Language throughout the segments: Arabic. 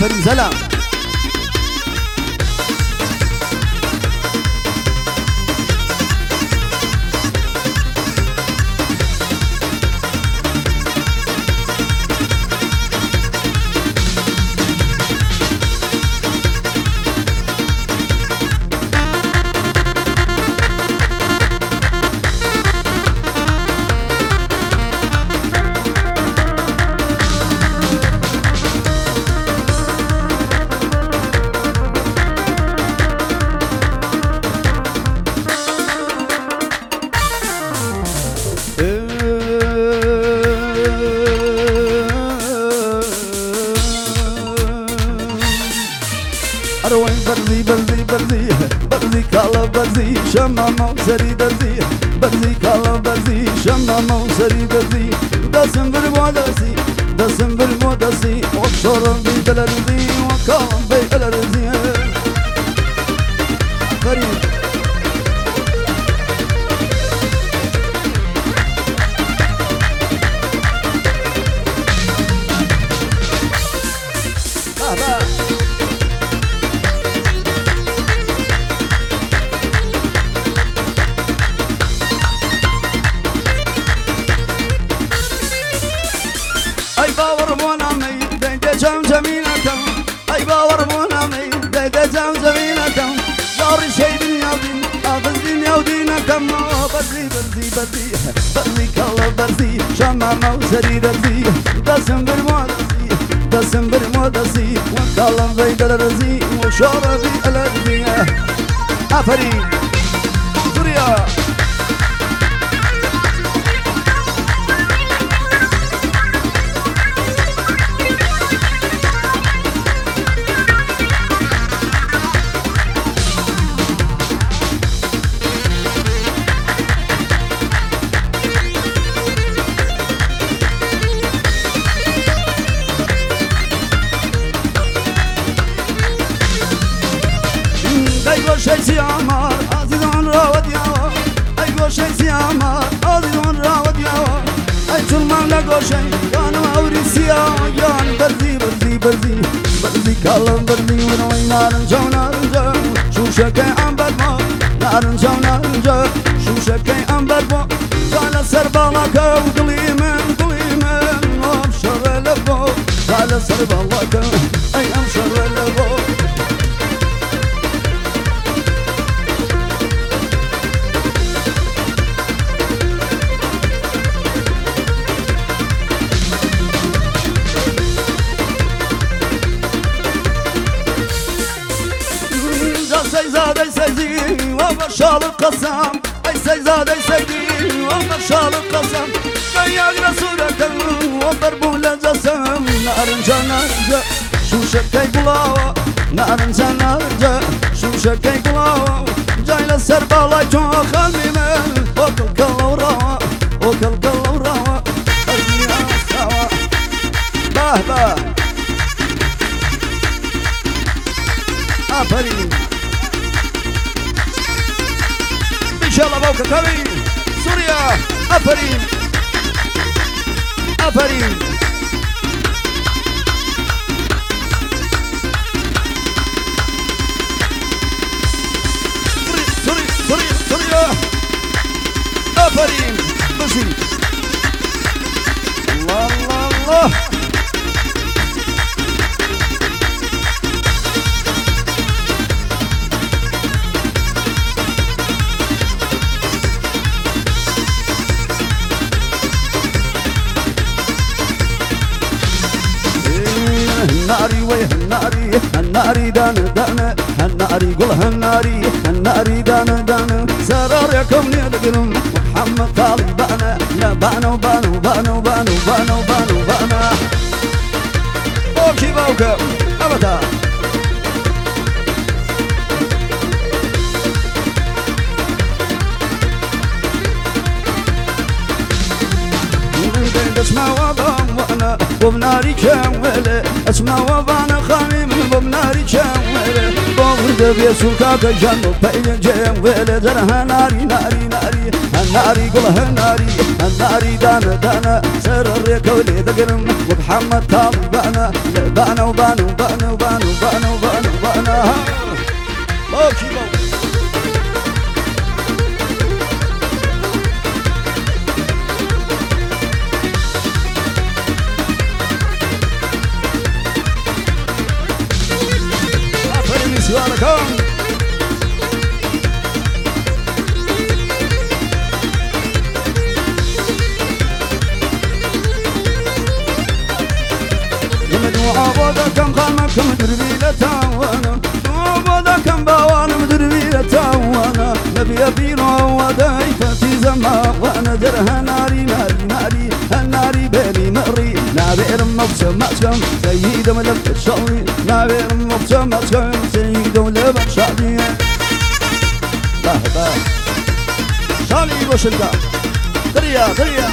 افرین سلام اروين برزي برزي برزي برزي كالا برزي شمامو سري برزي برزي كالا برزي شمامو سري برزي دسم بالمودسي دسم بالمودسي وشرب بالرزي وكالا بالرزي فريد اي باور منامي دنده جام جميلكم اي باور منامي دنده جام جميلكم دار شي دنيا دين اغز دنيا ودينكم برزي برزي برزي برزي كالا برزي شمامو سري برزي دسم بالمودسي دسم بالمودسي وكالا بالرزي وشربي الرزي افرين سوريا ايوه شي سيامار عزيزون راود يا ايوه شي سيامار عزيزون راود يا اي سلمان لقو شي كانوا اوريسيا يعني برزي برزي برزي برزي كالم برزي ونوي نارنجو نارنجو شو شكي عم بدمو نارنجو نارنجو شو شكي عم بدمو قال سربالك وقليمن قليمن وابشر لفو قال سربالك اي ابشر لفو سيزادي سيدي ومرشال القسم اي سيزادي سيدي ومرشال القسم كياك رسولك وضربوا لجسم نارنجا نارنجا شو شكي قلاوة نارنجا نارنجا شو شكي قلاوة جاي للسربالاي توخل ميمن وكل كلا وراوة وكل كلا وراوة خلينا سوا باه باه افرين ان شاء الله بوك كبير سوريا افرين افرين سوريا افرين بسي الله الله الله الناري ويه الناري الناري دان دان الناري قول الناري الناري دان دان سرار يكم نيدقلم محمد طالب بانا لا بانو بانو بانو بانو بانو بانو بانا بوكي بوكا ابدا اسمع وضم وانا وبناري كامله اسمع وضم خامي من بمناري جاوله بورد بيسوكا كجنو بين جاوله درها ناري ناري ناري الناري قولها ناري الناري دانا دانا سر الريكولي دقرم ومحمد طالب بانا بانا وبانا وبانا وبانا وبانا وبانا وبانا اوكي سؤالكم عبودكم خامكم دربيلة تاوانا عبودكم باوانا دربيلة تاوانا نبي أبينو ودايفتي زما وانا درها ناري ناري ناري الناري بيلي مري نابير مبسم مسكم سيد ملك الشوي نابير مبسم مسكم سيد ملك الشوي باه باه شالي بوشلقا دريا دريا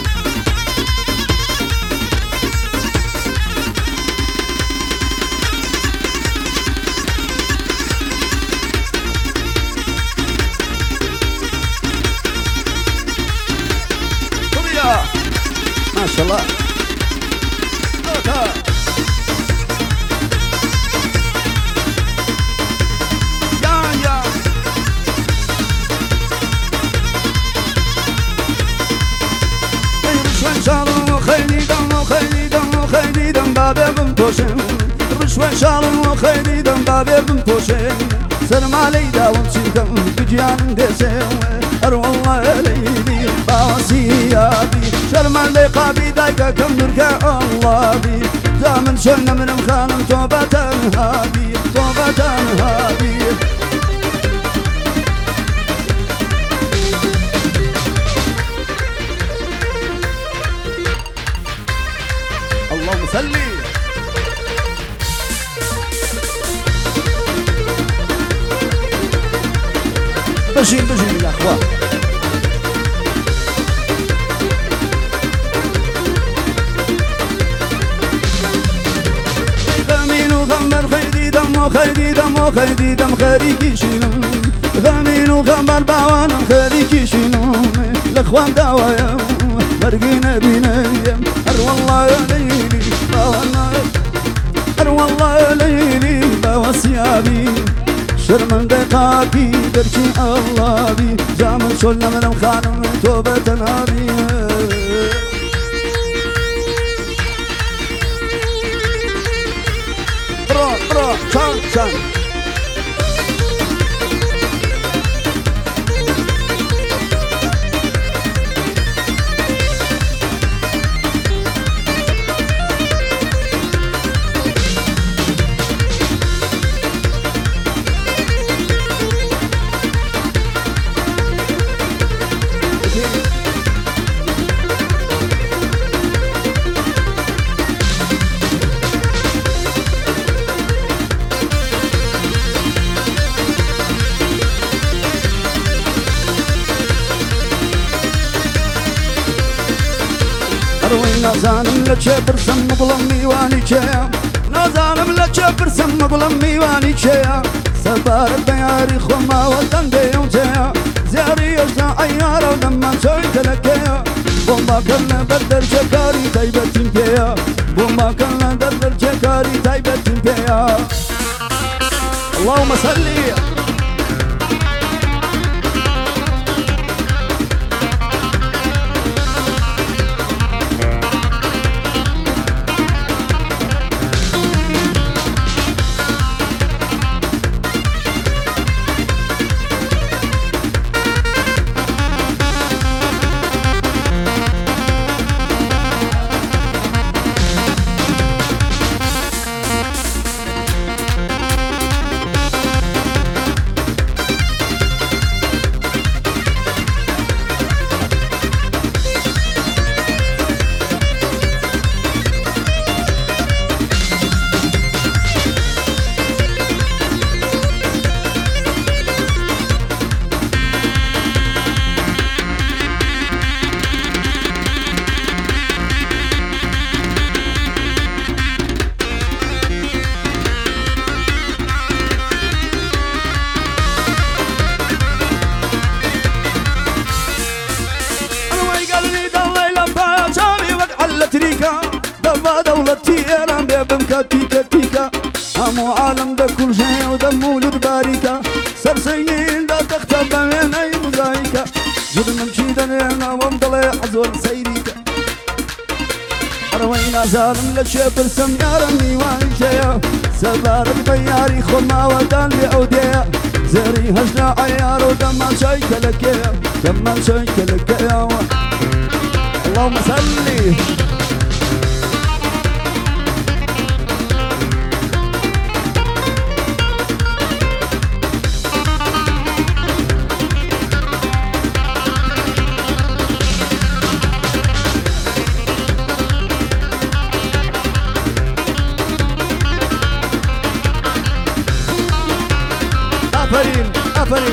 ما شاء الله يا رشوة شارم وخيلي دم وخيلي دم وخيلي دم بابي بمتوشن رشوة شارم وخيلي دم بابي بمتوشن سلم علي داوم سيكم بجيان ديسيوه أروى الله ليلي باوسيابي شرمان لقابي دايكا كم دركا الله بي زامن شلنا من مخانم توبة هادي توبة هادي اللهم صلي بشيل بشيل يا اخوان غمين وغمر خيدي دم وخيدي دم وخيدي دم خريكي شنو غمين وغمر باوانا خريكي شنو الاخوان دوايا مرقينا بينا اروى الله يا ليلي باوانا اروى الله يا ليلي باوسيابي شرمن دقاقي بركي الله بي زامن شلنا من الخانم توبة نبي برا برا شان شان نازانم لچه برسم مبلم میوانی چه نازانم لچه برسم مبلم میوانی چه سبار بیاری خما وطن دیو چه زیاری اشنا عیار و لما شوی تلکه بومبا کلن بدر چکاری تایبتیم پیا بومبا کلن بدر چکاری تایبتیم پیا اللهم صلی والتيران بيبم كتيكا تيكا همو عالم دا كل شيء ودا مولد باريكا سرسيين دا تختب بين اي مزايكا جد نمشي دنينا ومضلي حزور سيريكا أروينا زارم لشيب السم يارمي وانشيا سبارك بياري خما ودان لعوديا زري هجنا عيار ودما شيك لك دما شيك لك يا اللهم صلي أفرين أفرين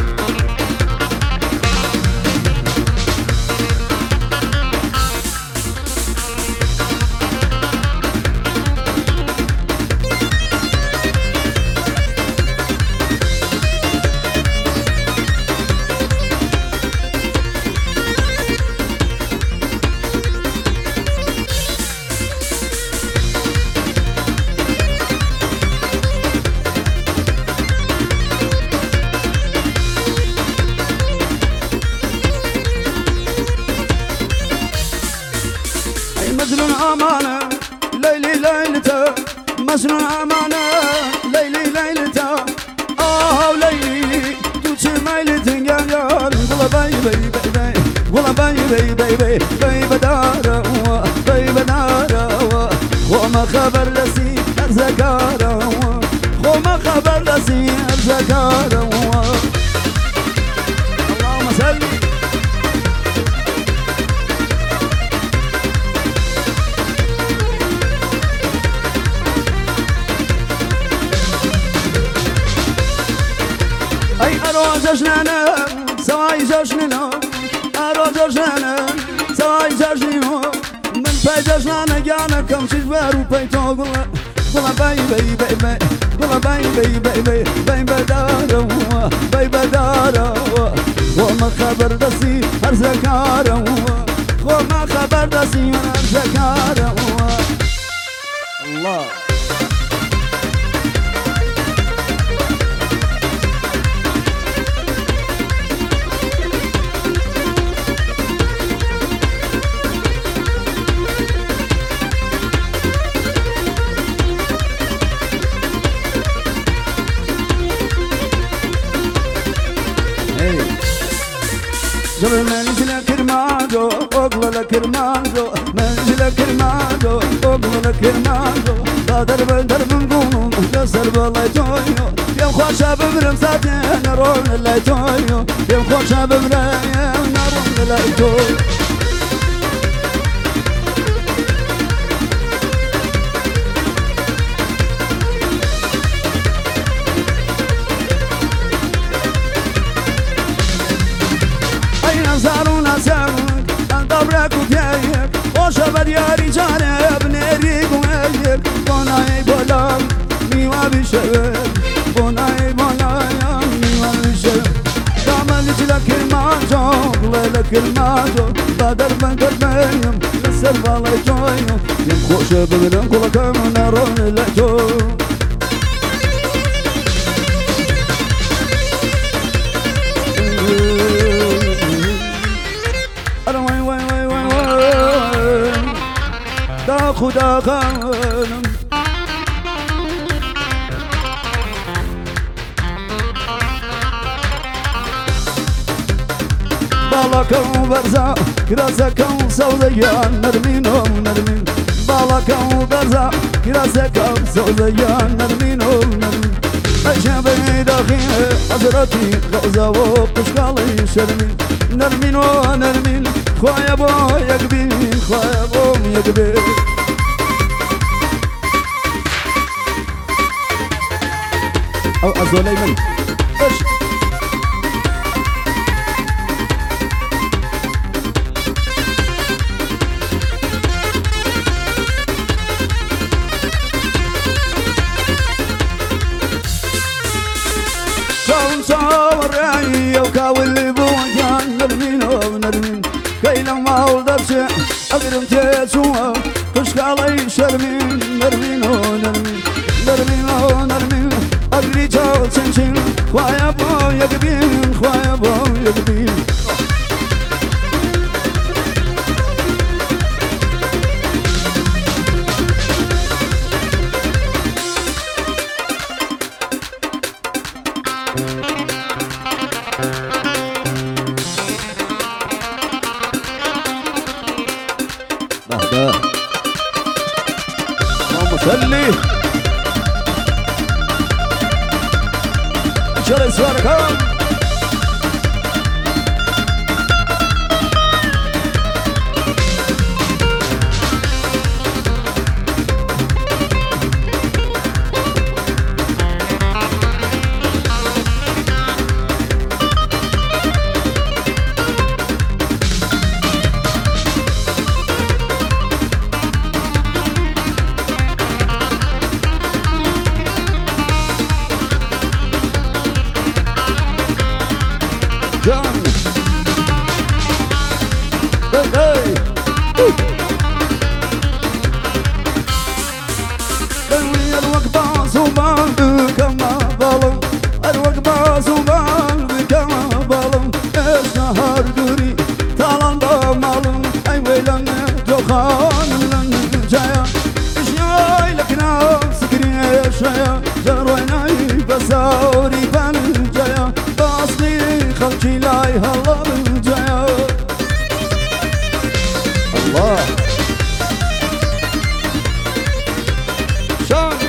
مجنون أمانة ليلي ليلته مجنون أمانة ليلي ليلته ليلي توتي ميلتين يا والله باي باي باي باي والله باي باي باي باي باي بدارة باي بدارة وما خبر لسي أرزقارة وما خبر لسي أرزقارة اللهم صل أي أروج جنانا سواي جشننا أروج جنانا سواي جشننا من باي جشننا جانا كم شجبار وبيتو قلا باي باي باي باي قلا باي باي باي باي باي بدارة باي بدارة وما خبر دسي هرزكارة وما خبر دسي هرزكارة الله جبل منزل كرماجو أقل كرماجو منزل كرماجو أقل كرماجو درب درب نقوم جسر بالله تويو يوم خوش ببرم ساتين نرون الله تويو يوم خوش ببرم نرون الله تويو زارونا زارك الدبرك وفيك وشبر يا رجال بنريك ويك بناي بولام ميوا بشبك بناي بولام ميوا بشبك دامن لك الماجو لك الماجو بدر من قلبيم لسر بالي جويو يم خوش ببرن كلك نرون لجو دا خدا خانم بالاكم برزا كراسكم سوزيان نرمينهم نرمين بالاكم برزا كراسكم سوزيان نرمينهم نرمين أجابي داخل حضرتي غوزة وقشقالي شرمين نرمين ونرمين خويا بو يقبي خويا بو يقبي أو أزولي من إيش صور رأيي وكاول بوجان نرمين ونرمين كي لما أولدر شيء أقرم تيسوا كشك علي شرمين يقبين خويا بو يقبين بهدا اللهم صلي شري سواركم بسوري بنجايا باصلي خلقي لاي هلا بنجايا الله شان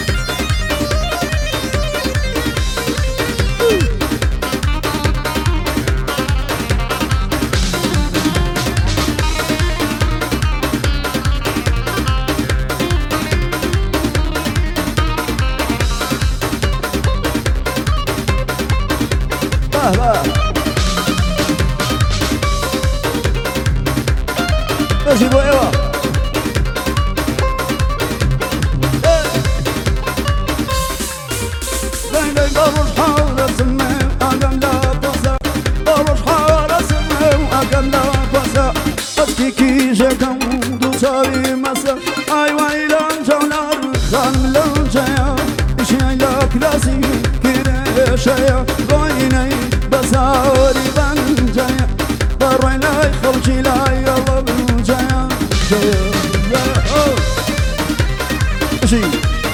ماشي بو ايوا لين لين بروح حول سمي اقام لا بوسا بروح حول سمي اقام لا بوسا اشكي كي جاكم دو صاري مسا اي ويلان جولار خان لنجايا اشي لا كلاسي كيري شايا غايني بساوري بنجايا بروي لاي خلجي لاي يلا بنجايا شي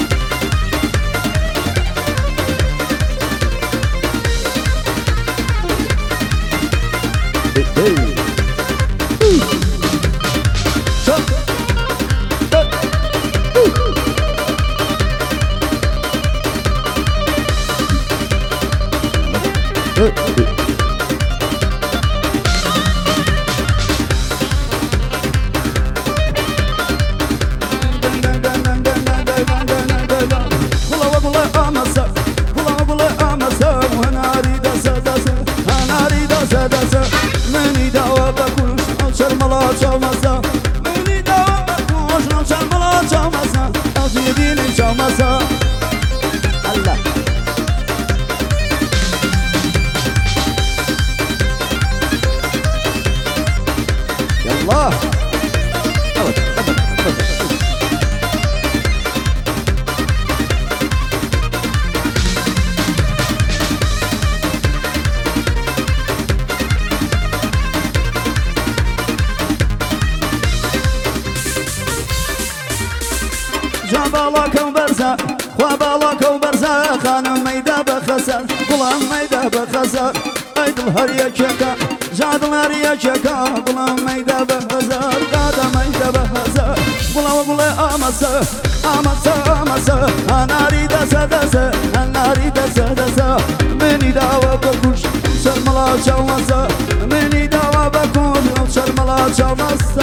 باڵاکەم بەرزە خوا باڵاکە و بەرزە خانم مەیدا بە خەسەر گوڵام مەیدا بە خەسەر ئەی دڵ هەر یەکێکە جا دڵ هەر یەکێکە گوڵام مەیدا بە خەزەر دادا مەیدا بە خەزەر گوڵەوە گوڵێ ئامەسە ئامەسە ئامەسە هەناری دەسە دەسە هەناری دەسە دەسە منی داوە بە کوش شەرمەڵا چاومەسە منی داوە بە کوش شەرمەڵا چاومەسە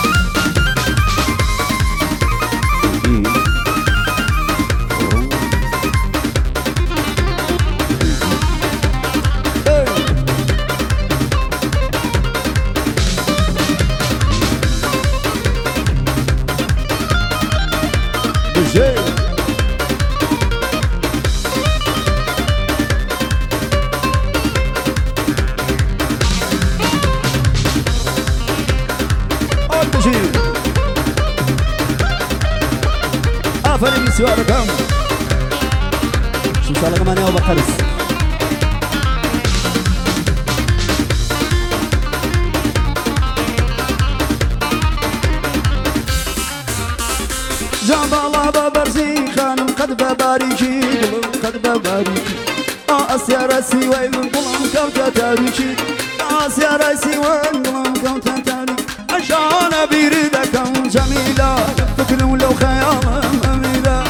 آفرین بسیار کم شمسالك ماني وبقرس قد بباريكي قلم قد بباريكي آسيا راسي وين قلم كوتا تاريكي آسيا راسي وين قلم كوتا تاريكي عشان بيردكم جميلة فكر ولو خيال أميلة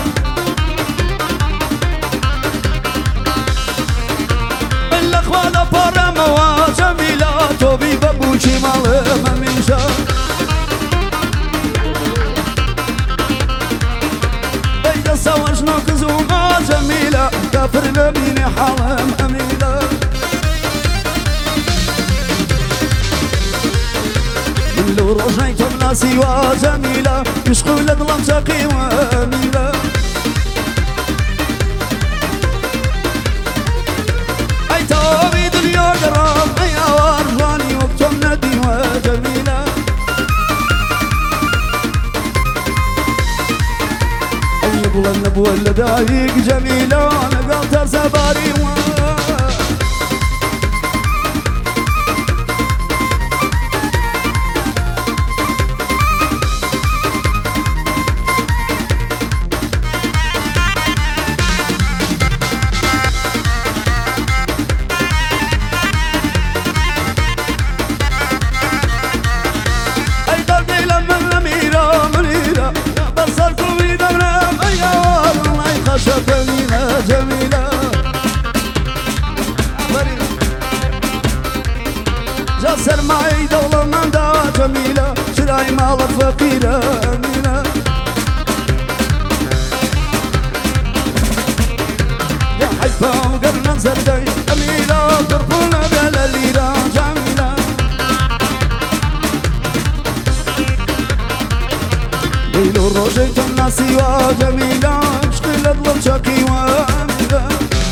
الأخوة بارموا جميلة توبي بابوشي مال مميشة بيدا سواش ناقزوها جميلة كافر نبيني حالم أميلة من لو رجعت الناسي وجميلة يشقوا لظلم شقي وأميلة أي توبي دنيا قرام أي أوارفاني وقتم ندي وجميلة أي بلا النبوة اللي دايق جميلة أنا قلت سباري جميلة جميلة جسر معي دولة من دا جميلة شراي مالك فقيرة أمينة يا حيفا وقرنا زردي أمينة ترفونا بلاليرة جميلة ليلو روجيت الناسي وجميلة لطلب شكي وأميلة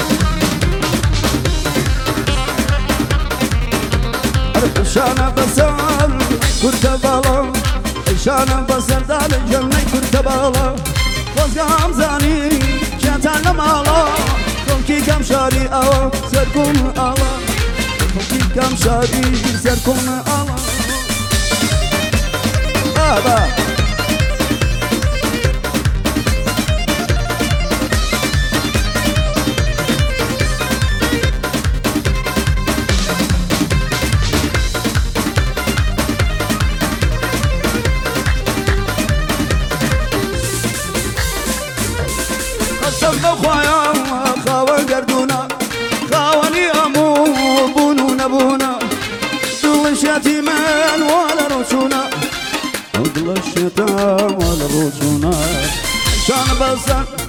عشان بسال كنت بالا عشان بسال دال الجنة كنت بالا وزقام زاني شاتان لمالا كونكي كم شاري أوا سركم ألا كونكي كم شاري سركم ألا بابا سبنا خوايا خاوان قردونا خاواني أمو بونو نبونا دل الشتيمان ولا روشونا دل الشتام ولا روشونا عشان بسان